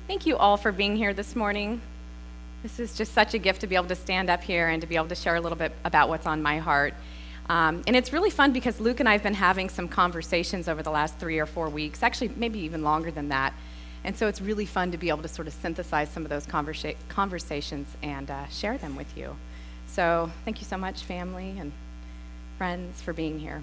Thank you all for being here this morning. This is just such a gift to be able to stand up here and to be able to share a little bit about what's on my heart. And it's really fun because Luke and I have been having some conversations over the last 3 or 4 weeks, actually maybe even longer than that. And so it's really fun to be able to sort of synthesize some of those conversations and share them with you. So thank you so much, family and friends, for being here.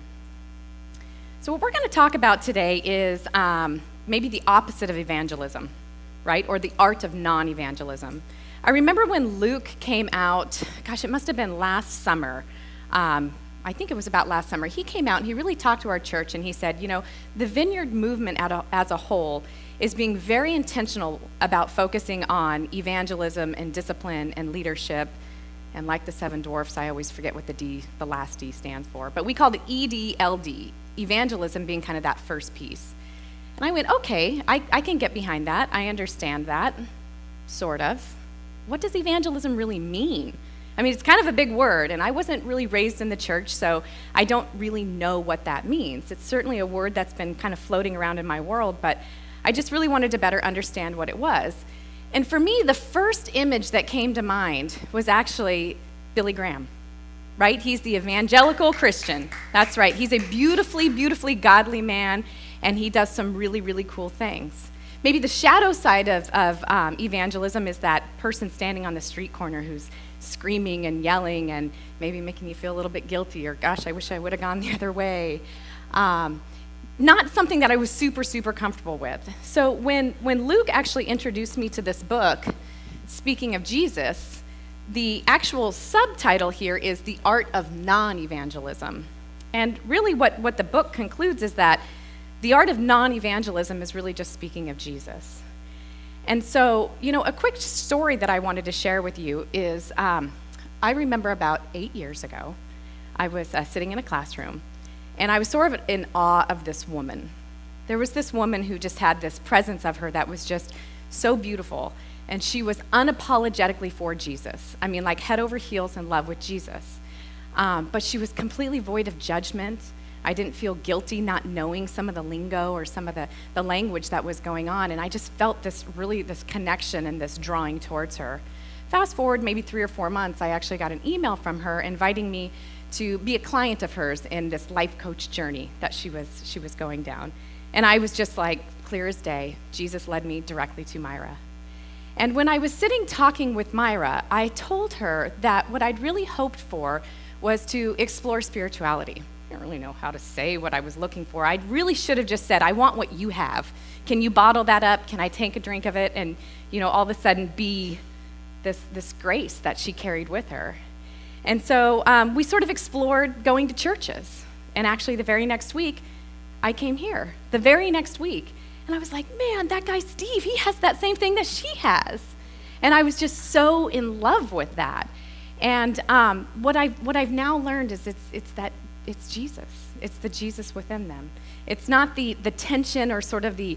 So what we're going to talk about today is maybe the opposite of evangelism, right? Or the art of non-evangelism. I remember when Luke came out, it must have been last summer. I think it was about last summer. He came out and he really talked to our church and he said, the Vineyard movement as a whole is being very intentional about focusing on evangelism and discipline and leadership. And like the Seven Dwarfs, I always forget what the last D stands for. But we called it EDLD, evangelism being kind of that first piece. And I went, okay, I can get behind that. I understand that, sort of. What does evangelism really mean? I mean, it's kind of a big word, and I wasn't really raised in the church, so I don't really know what that means. It's certainly a word that's been kind of floating around in my world, but I just really wanted to better understand what it was. And for me, the first image that came to mind was actually Billy Graham, right? He's the evangelical Christian. That's right. He's a beautifully, beautifully godly man, and he does some really, really cool things. Maybe the shadow side of evangelism is that person standing on the street corner who's screaming and yelling and maybe making you feel a little bit guilty or, gosh, I wish I would have gone the other way. Not something that I was super, super comfortable with. So when Luke actually introduced me to this book, speaking of Jesus, the actual subtitle here is The Art of Non-Evangelism. And really what the book concludes is that the art of non-evangelism is really just speaking of Jesus. And so, a quick story that I wanted to share with you is I remember about 8 years ago, I was sitting in a classroom, and I was sort of in awe of this woman. There was this woman who just had this presence of her that was just so beautiful, and she was unapologetically for Jesus. I mean, like head over heels in love with Jesus. But she was completely void of judgment. I didn't feel guilty not knowing some of the lingo or some of the language that was going on, and I just felt this connection and this drawing towards her. Fast forward maybe 3 or 4 months, I actually got an email from her inviting me to be a client of hers in this life coach journey that she was going down. And I was just like, clear as day, Jesus led me directly to Myra. And when I was sitting talking with Myra, I told her that what I'd really hoped for was to explore spirituality. I don't really know how to say what I was looking for. I really should have just said, I want what you have. Can you bottle that up? Can I take a drink of it? And, all of a sudden be this grace that she carried with her. And so we sort of explored going to churches. And actually the very next week, I came here. The very next week. And I was like, man, that guy Steve, he has that same thing that she has. And I was just so in love with that. And what I've now learned is it's Jesus. It's the Jesus within them. It's not the tension or sort of the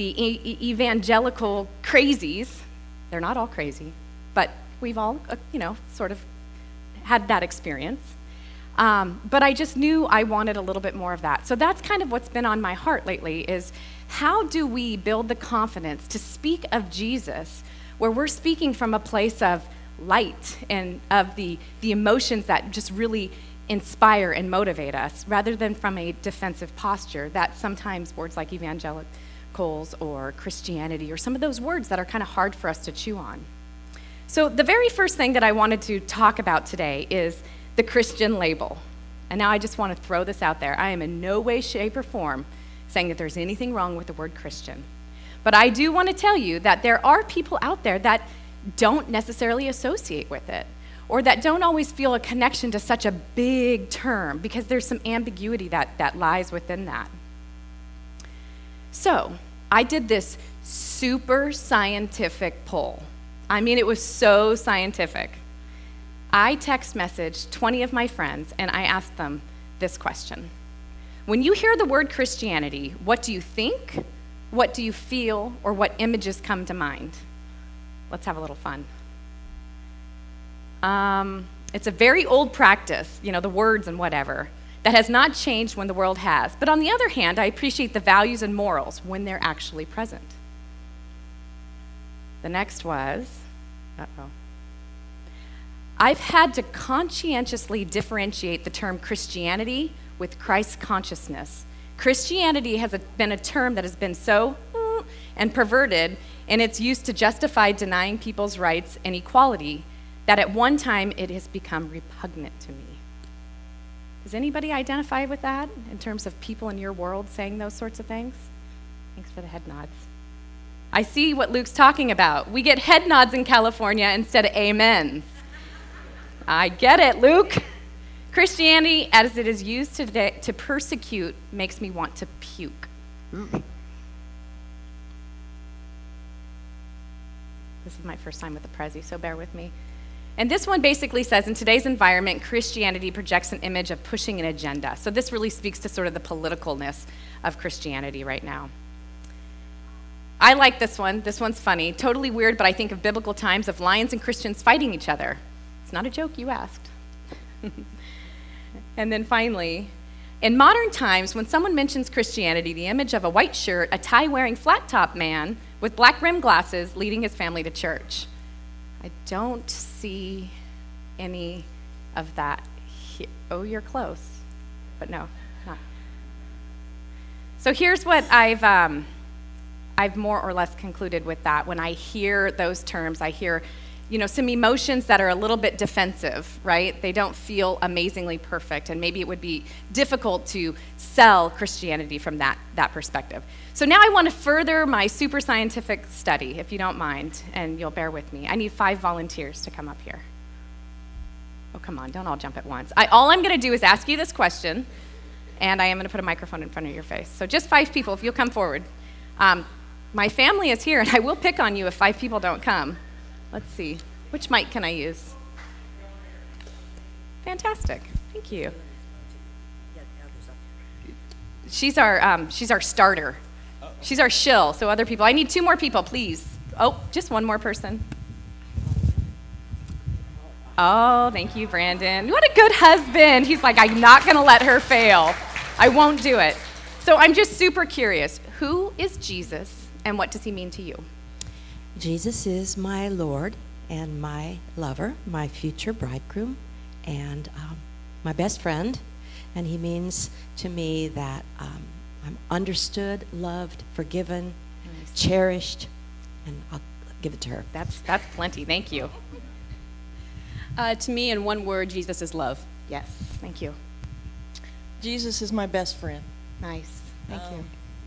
evangelical crazies. They're not all crazy, but we've all, sort of had that experience. But I just knew I wanted a little bit more of that. So that's kind of what's been on my heart lately is how do we build the confidence to speak of Jesus where we're speaking from a place of light and of the emotions that just really inspire and motivate us rather than from a defensive posture that sometimes words like evangelicals or Christianity or some of those words that are kind of hard for us to chew on. So the very first thing that I wanted to talk about today is the Christian label. And now I just want to throw this out there. I am in no way, shape, or form saying that there's anything wrong with the word Christian. But I do want to tell you that there are people out there that don't necessarily associate with it, or that don't always feel a connection to such a big term because there's some ambiguity that lies within that. So I did this super scientific poll. I mean, it was so scientific. I text messaged 20 of my friends and I asked them this question. When you hear the word Christianity, what do you think, what do you feel, or what images come to mind? Let's have a little fun. It's a very old practice, the words and whatever, that has not changed when the world has. But on the other hand, I appreciate the values and morals when they're actually present. The next was, I've had to conscientiously differentiate the term Christianity with Christ consciousness. Christianity has been a term that has been so and perverted in its use to justify denying people's rights and equality that at one time it has become repugnant to me. Does anybody identify with that in terms of people in your world saying those sorts of things? Thanks for the head nods. I see what Luke's talking about. We get head nods in California instead of amens. I get it, Luke. Christianity, as it is used today to persecute, makes me want to puke. This is my first time with the Prezi, so bear with me. And this one basically says, in today's environment, Christianity projects an image of pushing an agenda. So this really speaks to sort of the politicalness of Christianity right now. I like this one. This one's funny. Totally weird, but I think of biblical times of lions and Christians fighting each other. It's not a joke, you asked. And then finally, in modern times, when someone mentions Christianity, the image of a white shirt, a tie-wearing flat-top man with black rim glasses leading his family to church. I don't see any of that here. Oh, you're close, but no, not. So here's what I've more or less concluded with that. When I hear those terms, I hear, some emotions that are a little bit defensive, right? They don't feel amazingly perfect, and maybe it would be difficult to sell Christianity from that perspective. So now I want to further my super scientific study, if you don't mind, and you'll bear with me. I need 5 volunteers to come up here. Oh, come on, don't all jump at once. All I'm going to do is ask you this question, and I am going to put a microphone in front of your face. So just 5 people, if you'll come forward. My family is here, and I will pick on you if 5 people don't come. Let's see. Which mic can I use? Fantastic. Thank you. She's our starter. She's our shill. So other people. I need 2 more people, please. Oh, just 1 more person. Oh, thank you, Brandon. What a good husband. He's like, I'm not going to let her fail. I won't do it. So I'm just super curious. Who is Jesus, and what does he mean to you? Jesus is my Lord and my lover, my future bridegroom, and my best friend. And he means to me that I'm understood, loved, forgiven, cherished, and I'll give it to her. That's plenty. Thank you. To me, in one word, Jesus is love. Yes, thank you. Jesus is my best friend. Nice. Thank you.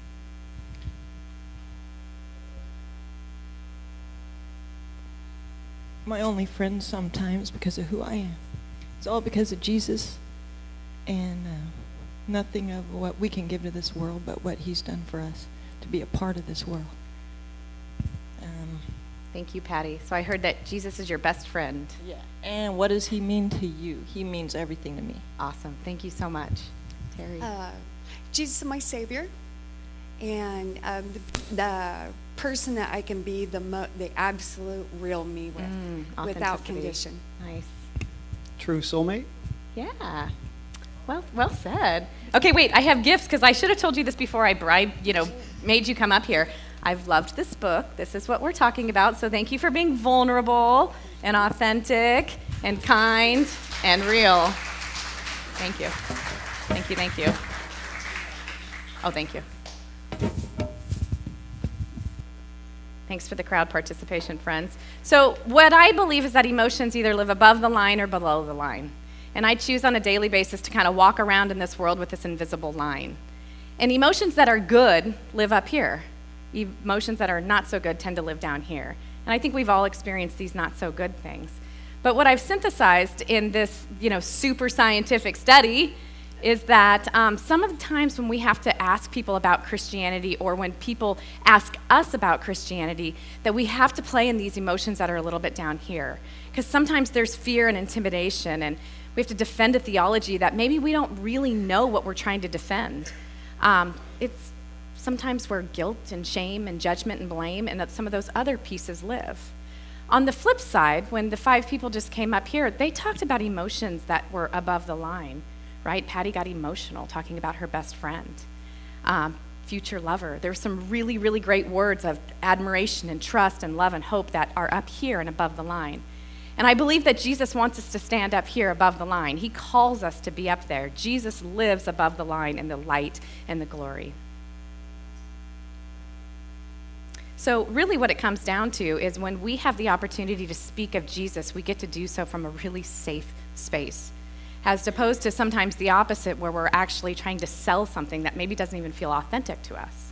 My only friend sometimes because of who I am. It's all because of Jesus, and nothing of what we can give to this world, but what he's done for us to be a part of this world. Thank you, Patty. So I heard that Jesus is your best friend. Yeah. And what does he mean to you? He means everything to me. Awesome. Thank you so much. Terry. Jesus is my Savior, and the person that I can be the absolute real me with, without condition. Nice. True soulmate? Yeah. Well said. Okay, wait, I have gifts because I should have told you this before I made you come up here. I've loved this book. This is what we're talking about. So thank you for being vulnerable and authentic and kind and real. Thank you. Thank you, thank you. Oh, thank you. Thanks for the crowd participation, friends. So what I believe is that emotions either live above the line or below the line. And I choose on a daily basis to kind of walk around in this world with this invisible line. And emotions that are good live up here. Emotions that are not so good tend to live down here. And I think we've all experienced these not so good things. But what I've synthesized in this, super scientific study is that some of the times when we have to ask people about Christianity, or when people ask us about Christianity, that we have to play in these emotions that are a little bit down here. Because sometimes there's fear and intimidation, and we have to defend a theology that maybe we don't really know what we're trying to defend. It's sometimes where guilt and shame and judgment and blame and some of those other pieces live. On the flip side, when the 5 people just came up here, they talked about emotions that were above the line, right? Patty got emotional talking about her best friend. future lover. There's some really, really great words of admiration and trust and love and hope that are up here and above the line. And I believe that Jesus wants us to stand up here above the line. He calls us to be up there. Jesus lives above the line in the light and the glory. So really what it comes down to is when we have the opportunity to speak of Jesus, we get to do so from a really safe space, as opposed to sometimes the opposite, where we're actually trying to sell something that maybe doesn't even feel authentic to us.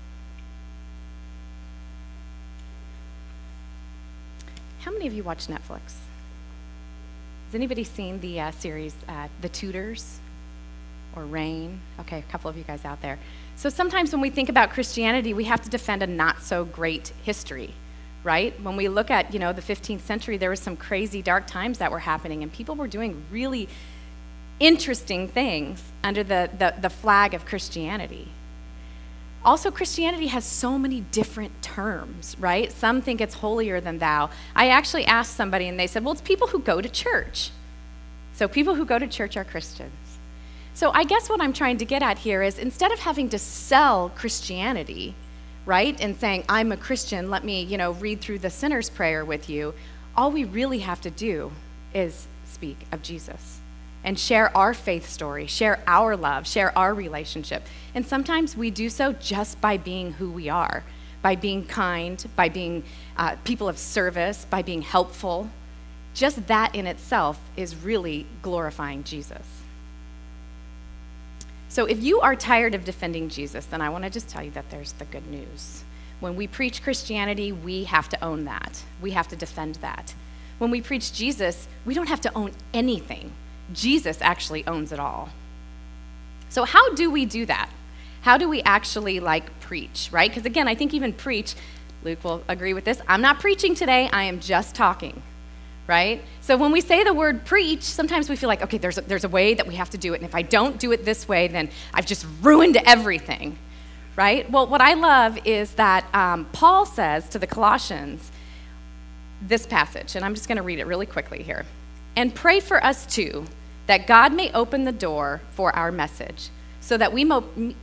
How many of you watch Netflix? Has anybody seen the series The Tudors or Reign? Okay, a couple of you guys out there. So sometimes when we think about Christianity, we have to defend a not-so-great history, right? When we look at, the 15th century, there was some crazy dark times that were happening, and people were doing really interesting things under the flag of Christianity. Also, Christianity has so many different terms, right? Some think it's holier than thou. I actually asked somebody, and they said, well, it's people who go to church. So people who go to church are Christians. So I guess what I'm trying to get at here is instead of having to sell Christianity, right, and saying, I'm a Christian, let me, read through the sinner's prayer with you, all we really have to do is speak of Jesus and share our faith story, share our love, share our relationship. And sometimes we do so just by being who we are, by being kind, by being people of service, by being helpful. Just that in itself is really glorifying Jesus. So if you are tired of defending Jesus, then I want to just tell you that there's the good news. When we preach Christianity, we have to own that. We have to defend that. When we preach Jesus, we don't have to own anything. Jesus actually owns it all. So how do we do that? How do we actually preach, right? Because again, I think even preach, Luke will agree with this, I'm not preaching today, I am just talking, right? So when we say the word preach, sometimes we feel like, okay, there's a way that we have to do it, and if I don't do it this way, then I've just ruined everything, right? Well, what I love is that Paul says to the Colossians this passage, and I'm just going to read it really quickly here. And pray for us too, that God may open the door for our message, so that we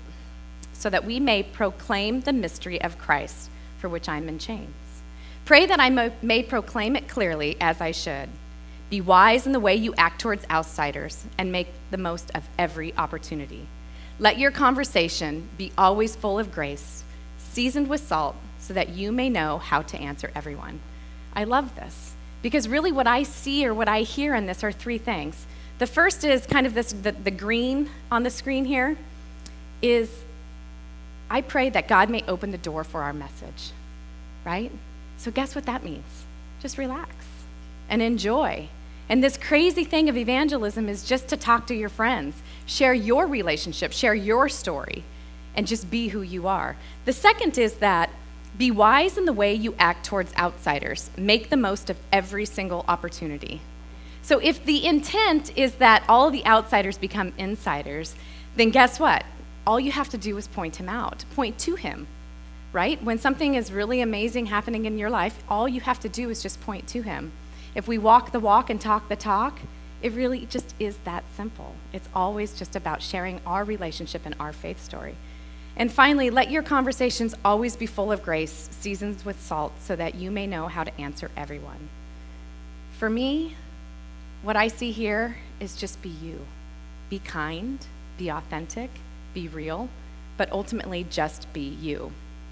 may proclaim the mystery of Christ, for which I'm in chains. Pray that I may proclaim it clearly as I should. Be wise in the way you act towards outsiders, and make the most of every opportunity. Let your conversation be always full of grace, seasoned with salt, so that you may know how to answer everyone. I love this. Because really what I see or what I hear in this are three things. The first is kind of the green on the screen here is I pray that God may open the door for our message, right? So guess what that means? Just relax and enjoy. And this crazy thing of evangelism is just to talk to your friends, share your relationship, share your story, and just be who you are. The second is that be wise in the way you act towards outsiders. Make the most of every single opportunity. So if the intent is that all the outsiders become insiders, then guess what? All you have to do is point him out, point to him, right? When something is really amazing happening in your life, all you have to do is just point to him. If we walk the walk and talk the talk, it really just is that simple. It's always just about sharing our relationship and our faith story. And finally, let your conversations always be full of grace, seasoned with salt, so that you may know how to answer everyone. For me, what I see here is just be you. Be kind, be authentic, be real, but ultimately just be you.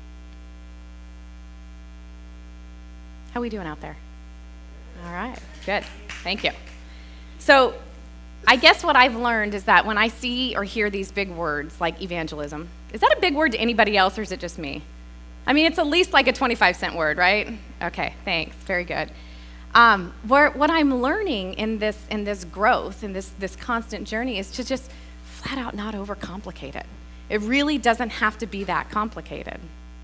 How are we doing out there? All right, good. Thank you. So I guess what I've learned is that when I see or hear these big words like evangelism, is that a big word to anybody else or is it just me? I mean, it's at least like a 25-cent word, right? Okay, thanks. Very good. What I'm learning in this growth, in this constant journey, is to just flat out not overcomplicate it. It really doesn't have to be that complicated.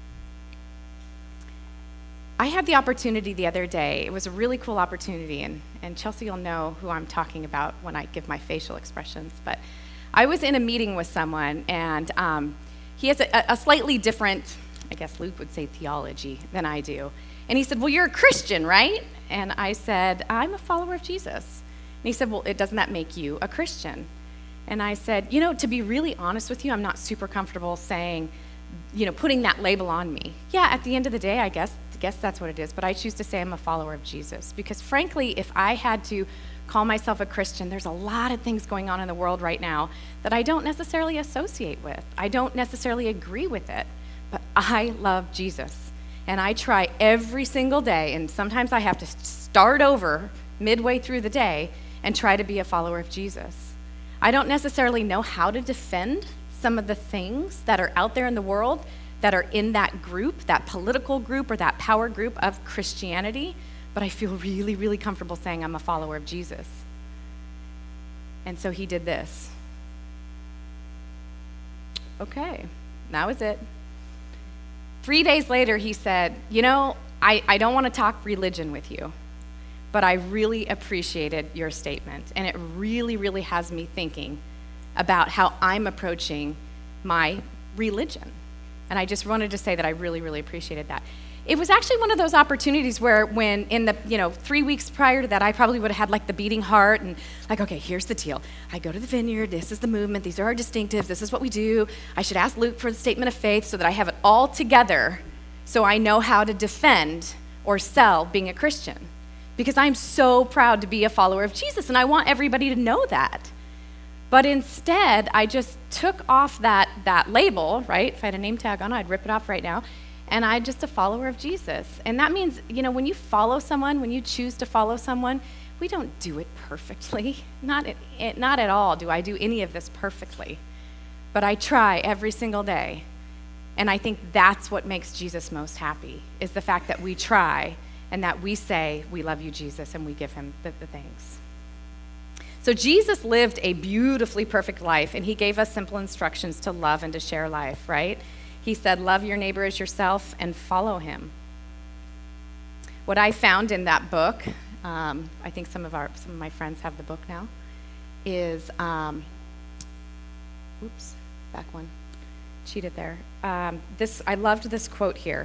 I had the opportunity the other day. It was a really cool opportunity, and Chelsea will know who I'm talking about when I give my facial expressions. But I was in a meeting with someone, and he has a slightly different, I guess Luke would say, theology than I do. And he said, well, you're a Christian, right? And I said, I'm a follower of Jesus. And he said, well, doesn't that make you a Christian? And I said, to be really honest with you, I'm not super comfortable saying putting that label on me. Yeah, at the end of the day, I guess that's what it is, but I choose to say I'm a follower of Jesus because frankly, if I had to call myself a Christian, there's a lot of things going on in the world right now that I don't necessarily associate with. I don't necessarily agree with it, but I love Jesus. And I try every single day, and sometimes I have to start over midway through the day and try to be a follower of Jesus. I don't necessarily know how to defend some of the things that are out there in the world that are in that group, that political group or that power group of Christianity, but I feel really, really comfortable saying I'm a follower of Jesus. And so he did this. Okay, that was it. 3 days later, he said, I don't want to talk religion with you, but I really appreciated your statement, and it really, really has me thinking about how I'm approaching my religion. And I just wanted to say that I really, really appreciated that. It was actually one of those opportunities where when in the 3 weeks prior to that, I probably would have had like the beating heart and like, okay, here's the deal. I go to the Vineyard, this is the movement, these are our distinctives, this is what we do. I should ask Luke for the statement of faith so that I have it all together so I know how to defend or sell being a Christian. Because I'm so proud to be a follower of Jesus and I want everybody to know that. But instead, I just took off that label, right? If I had a name tag on it, I'd rip it off right now. And I'm just a follower of Jesus. And that means, when you follow someone, when you choose to follow someone, we don't do it perfectly. Not at all do I do any of this perfectly. But I try every single day. And I think that's what makes Jesus most happy, is the fact that we try and that we say, we love you, Jesus, and we give him the thanks. So Jesus lived a beautifully perfect life, and he gave us simple instructions to love and to share life, right? He said, love your neighbor as yourself and follow him. What I found in that book, I think some of my friends have the book now, is, back one, cheated there. I loved this quote here.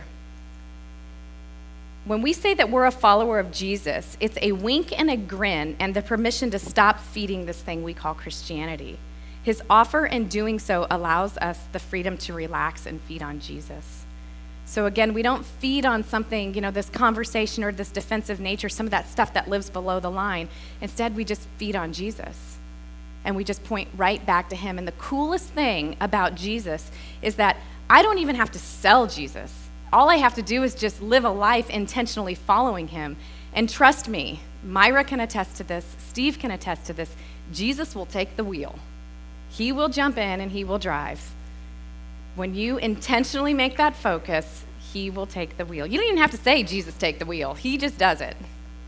When we say that we're a follower of Jesus, it's a wink and a grin and the permission to stop feeding this thing we call Christianity. His offer in doing so allows us the freedom to relax and feed on Jesus. So again, we don't feed on something, this conversation or this defensive nature, some of that stuff that lives below the line. Instead, we just feed on Jesus. And we just point right back to him. And the coolest thing about Jesus is that I don't even have to sell Jesus. All I have to do is just live a life intentionally following him. And trust me, Myra can attest to this, Steve can attest to this, Jesus will take the wheel. He will jump in and he will drive. When you intentionally make that focus, he will take the wheel. You don't even have to say, Jesus, take the wheel. He just does it.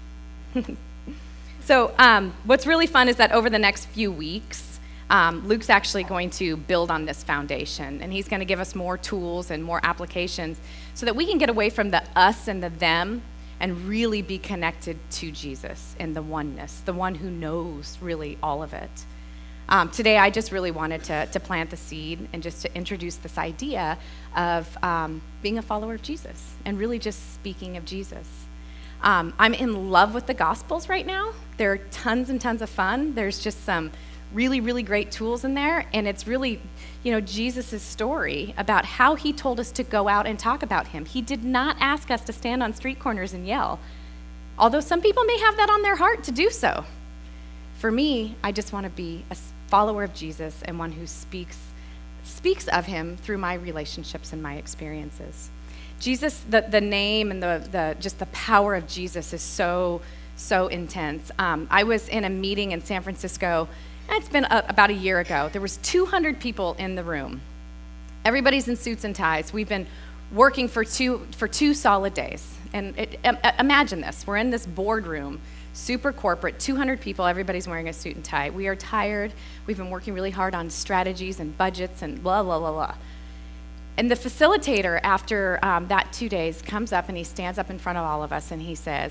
So what's really fun is that over the next few weeks, Luke's actually going to build on this foundation, and he's going to give us more tools and more applications so that we can get away from the us and the them and really be connected to Jesus and the oneness, the one who knows really all of it. Today, I just really wanted to plant the seed and just to introduce this idea of being a follower of Jesus and really just speaking of Jesus. I'm in love with the Gospels right now. They're tons and tons of fun. There's just some really, really great tools in there, and it's really, Jesus' story about how he told us to go out and talk about him. He did not ask us to stand on street corners and yell, although some people may have that on their heart to do so. For me, I just want to be a follower of Jesus and one who speaks of him through my relationships and my experiences. Jesus, the name and the just the power of Jesus is so intense. I was in a meeting in San Francisco. It's been about a year ago. There was 200 people in the room. Everybody's in suits and ties. We've been working for two solid days. And imagine this. We're in this boardroom, super corporate, 200 people. Everybody's wearing a suit and tie. We are tired. We've been working really hard on strategies and budgets and blah, blah, blah, blah. And the facilitator, after that 2 days, comes up and he stands up in front of all of us and he says,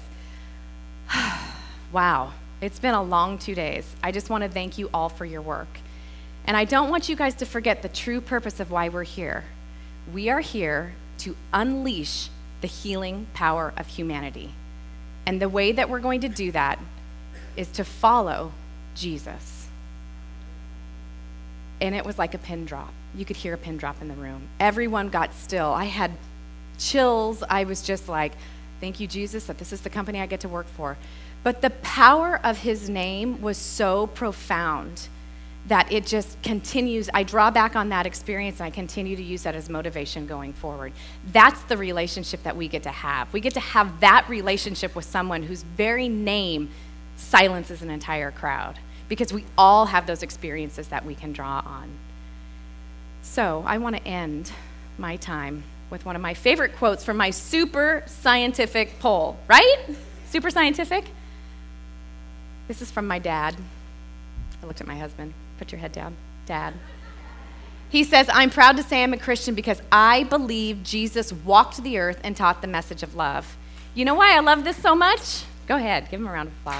wow. It's been a long 2 days. I just want to thank you all for your work. And I don't want you guys to forget the true purpose of why we're here. We are here to unleash the healing power of humanity. And the way that we're going to do that is to follow Jesus. And it was like a pin drop. you could hear a pin drop in the room. Everyone got still. I had chills. I was just like, thank you, Jesus, that this is the company I get to work for. But the power of his name was so profound that it just continues. I draw back on that experience, and I continue to use that as motivation going forward. That's the relationship that we get to have. We get to have that relationship with someone whose very name silences an entire crowd, because we all have those experiences that we can draw on. So I want to end my time with one of my favorite quotes from my super scientific poll, right? Super scientific? This is from my dad. I looked at my husband. Put your head down. Dad. He says, I'm proud to say I'm a Christian because I believe Jesus walked the earth and taught the message of love. You know why I love this so much? Go ahead, give him a round of applause.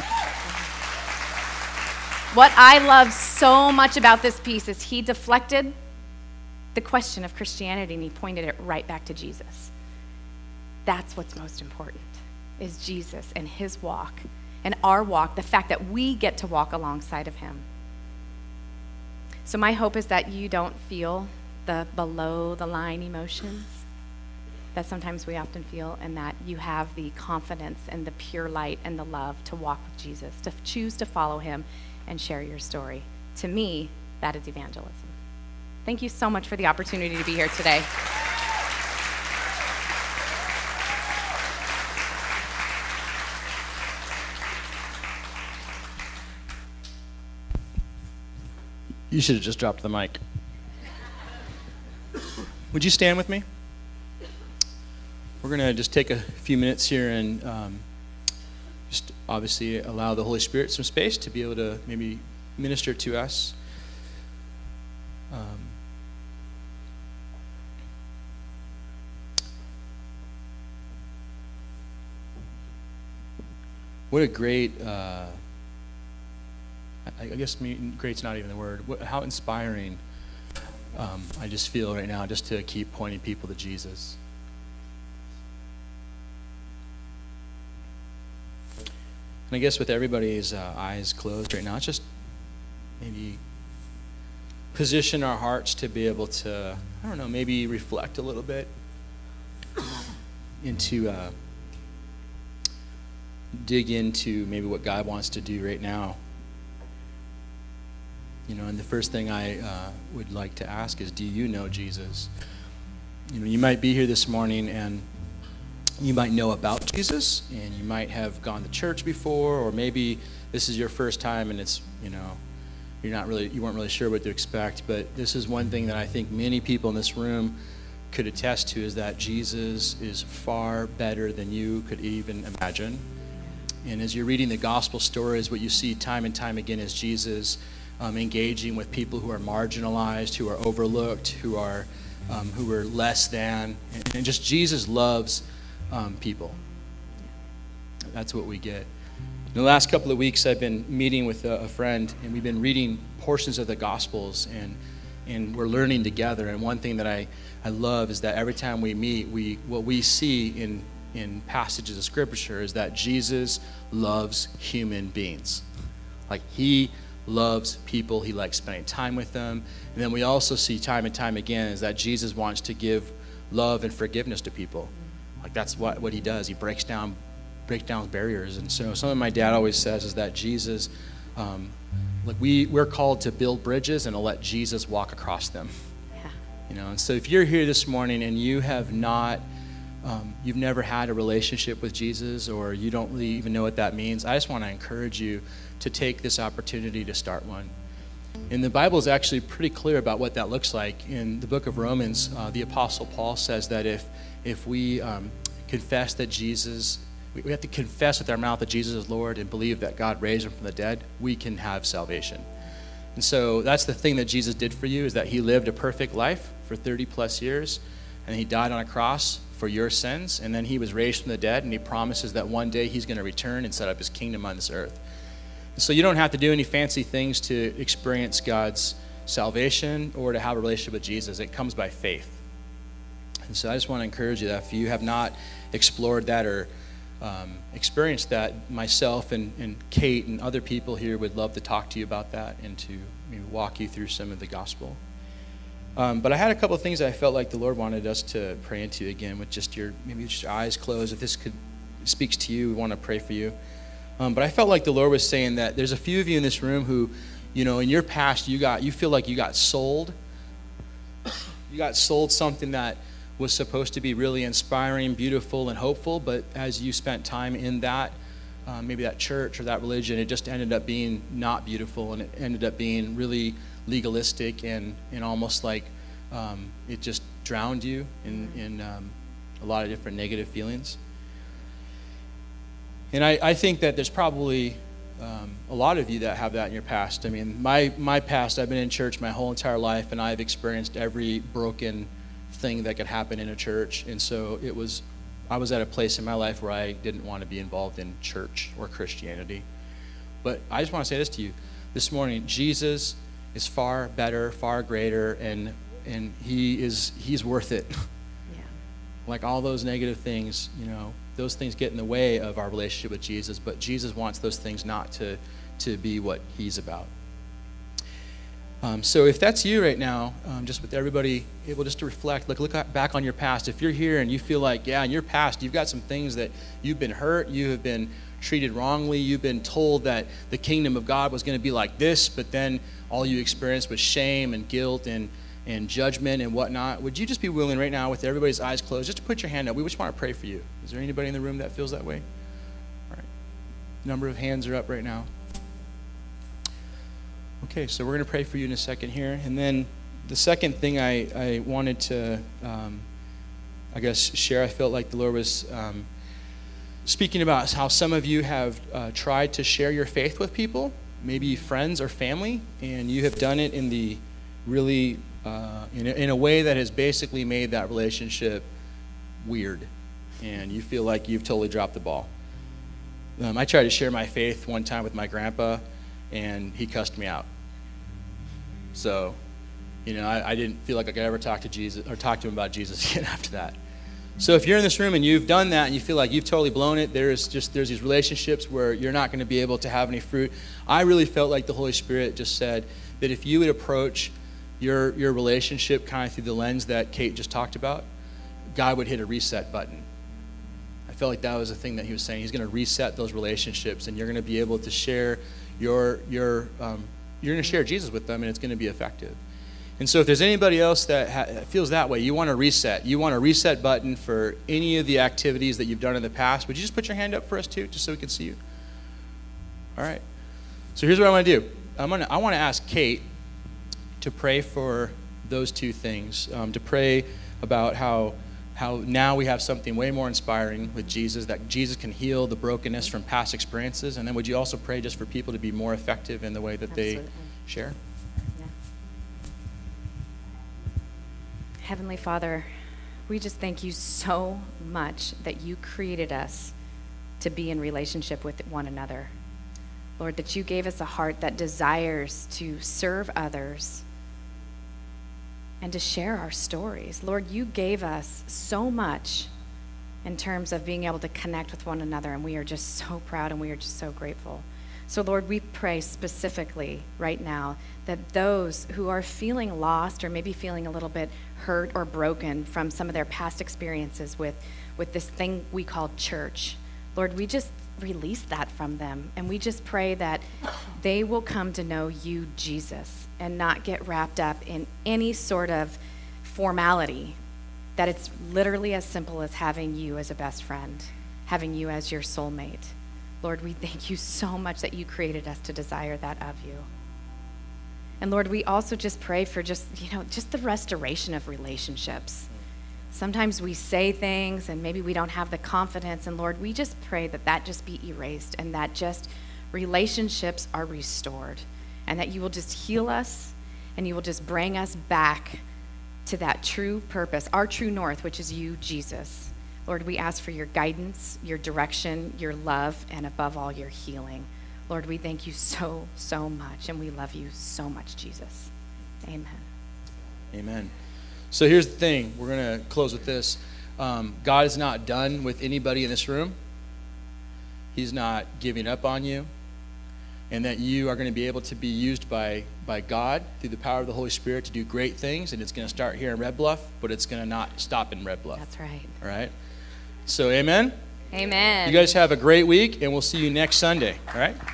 What I love so much about this piece is he deflected the question of Christianity and he pointed it right back to Jesus. That's what's most important, is Jesus and his walk and our walk, the fact that we get to walk alongside of him. So my hope is that you don't feel the below the line emotions that sometimes we often feel, and that you have the confidence and the pure light and the love to walk with Jesus, to choose to follow him and share your story. To me, that is evangelism. Thank you so much for the opportunity to be here today. You should have just dropped the mic. Would you stand with me? We're going to just take a few minutes here and just obviously allow the Holy Spirit some space to be able to maybe minister to us. What a great... I guess great's not even the word. How inspiring I just feel right now just to keep pointing people to Jesus. And I guess with everybody's eyes closed right now, just maybe position our hearts to be able to, I don't know, maybe reflect a little bit into, dig into maybe what God wants to do right now. You know, and the first thing I would like to ask is, do you know Jesus? You know, you might be here this morning and you might know about Jesus, and you might have gone to church before, or maybe this is your first time and it's, you know, you weren't really sure what to expect. But this is one thing that I think many people in this room could attest to, is that Jesus is far better than you could even imagine. And as you're reading the gospel stories, what you see time and time again is Jesus engaging with people who are marginalized, who are overlooked, who are less than, and just Jesus loves people. That's what we get. In the last couple of weeks, I've been meeting with a friend, and we've been reading portions of the Gospels, and we're learning together. And one thing that I love is that every time we meet, what we see in passages of Scripture is that Jesus loves human beings. Like, he loves people. He likes spending time with them. And then we also see time and time again is that Jesus wants to give love and forgiveness to people. Like, that's what he does. He breaks down barriers. And so something my dad always says is that Jesus, like we're called to build bridges and to let Jesus walk across them. Yeah. You know, and so if you're here this morning and you have not, you've never had a relationship with Jesus, or you don't really even know what that means, I just want to encourage you to take this opportunity to start one. And the Bible is actually pretty clear about what that looks like. In the book of Romans, the Apostle Paul says that if we confess that Jesus, we have to confess with our mouth that Jesus is Lord and believe that God raised him from the dead, we can have salvation. And so that's the thing that Jesus did for you, is that he lived a perfect life for 30 plus years, and he died on a cross for your sins, and then he was raised from the dead, and he promises that one day he's going to return and set up his kingdom on this earth. So you don't have to do any fancy things to experience God's salvation or to have a relationship with Jesus. It comes by faith. And so I just want to encourage you that if you have not explored that or experienced that, myself and Kate and other people here would love to talk to you about that and to maybe walk you through some of the gospel. But I had a couple of things that I felt like the Lord wanted us to pray into again with just your eyes closed. If this speaks to you, we want to pray for you. But I felt like the Lord was saying that there's a few of you in this room who, in your past, you feel like you got sold. You got sold something that was supposed to be really inspiring, beautiful, and hopeful, but as you spent time in that, maybe that church or that religion, it just ended up being not beautiful, and it ended up being really legalistic and almost like it just drowned you in a lot of different negative feelings. And I think that there's probably a lot of you that have that in your past. I mean, my past, I've been in church my whole entire life, and I've experienced every broken thing that could happen in a church. And so I was at a place in my life where I didn't want to be involved in church or Christianity. But I just want to say this to you this morning: Jesus is far better, far greater, and he's worth it. Yeah. Like all those negative things, those things get in the way of our relationship with Jesus, but Jesus wants those things not to be what he's about. So if that's you right now, just with everybody able just to reflect, look back on your past. If you're here and you feel like, in your past, you've got some things that you've been hurt, you have been treated wrongly, you've been told that the kingdom of God was going to be like this, but then all you experienced was shame and guilt and judgment and whatnot. Would you just be willing right now, with everybody's eyes closed, just to put your hand up? We just want to pray for you. Is there anybody in the room that feels that way? All right. Number of hands are up right now. Okay, so we're going to pray for you in a second here. And then the second thing I wanted to, share, I felt like the Lord was speaking about how some of you have tried to share your faith with people, maybe friends or family, and you have done it in the really, in a way that has basically made that relationship weird, and you feel like you've totally dropped the ball. I tried to share my faith one time with my grandpa, and he cussed me out. So, I didn't feel like I could ever talk to Jesus or talk to him about Jesus again after that. So if you're in this room and you've done that and you feel like you've totally blown it, there's these relationships where you're not going to be able to have any fruit. I really felt like the Holy Spirit just said that if you would approach your relationship kind of through the lens that Kate just talked about, God would hit a reset button. I felt like that was the thing that he was saying. He's going to reset those relationships, and you're going to be able to share you're going to share Jesus with them, and it's going to be effective. And so if there's anybody else that feels that way, you want a reset button for any of the activities that you've done in the past, would you just put your hand up for us too, just so we can see you? All right. So here's what I want to do. I want to ask Kate to pray for those two things, to pray about how now we have something way more inspiring with Jesus, that Jesus can heal the brokenness from past experiences. And then would you also pray just for people to be more effective in the way that they share? Yeah. Heavenly Father, we just thank you so much that you created us to be in relationship with one another. Lord, that you gave us a heart that desires to serve others and to share our stories. Lord, you gave us so much in terms of being able to connect with one another, and we are just so proud and we are just so grateful. So Lord, we pray specifically right now that those who are feeling lost or maybe feeling a little bit hurt or broken from some of their past experiences with this thing we call church, Lord, we just release that from them, and we just pray that they will come to know you, Jesus, and not get wrapped up in any sort of formality, that it's literally as simple as having you as a best friend, having you as your soulmate. Lord, we thank you so much that you created us to desire that of you. And Lord, we also just pray for just the restoration of relationships. Sometimes we say things and maybe we don't have the confidence, and Lord, we just pray that just be erased and that just relationships are restored, and that you will just heal us and you will just bring us back to that true purpose, our true north, which is you, Jesus. Lord, we ask for your guidance, your direction, your love, and above all, your healing. Lord, we thank you so, so much, and we love you so much, Jesus. Amen. Amen. So here's the thing. We're going to close with this. God is not done with anybody in this room. He's not giving up on you. and that you are going to be able to be used by God through the power of the Holy Spirit to do great things, and it's going to start here in Red Bluff, but it's going to not stop in Red Bluff. That's right. All right? So, amen? Amen. You guys have a great week, and we'll see you next Sunday. All right?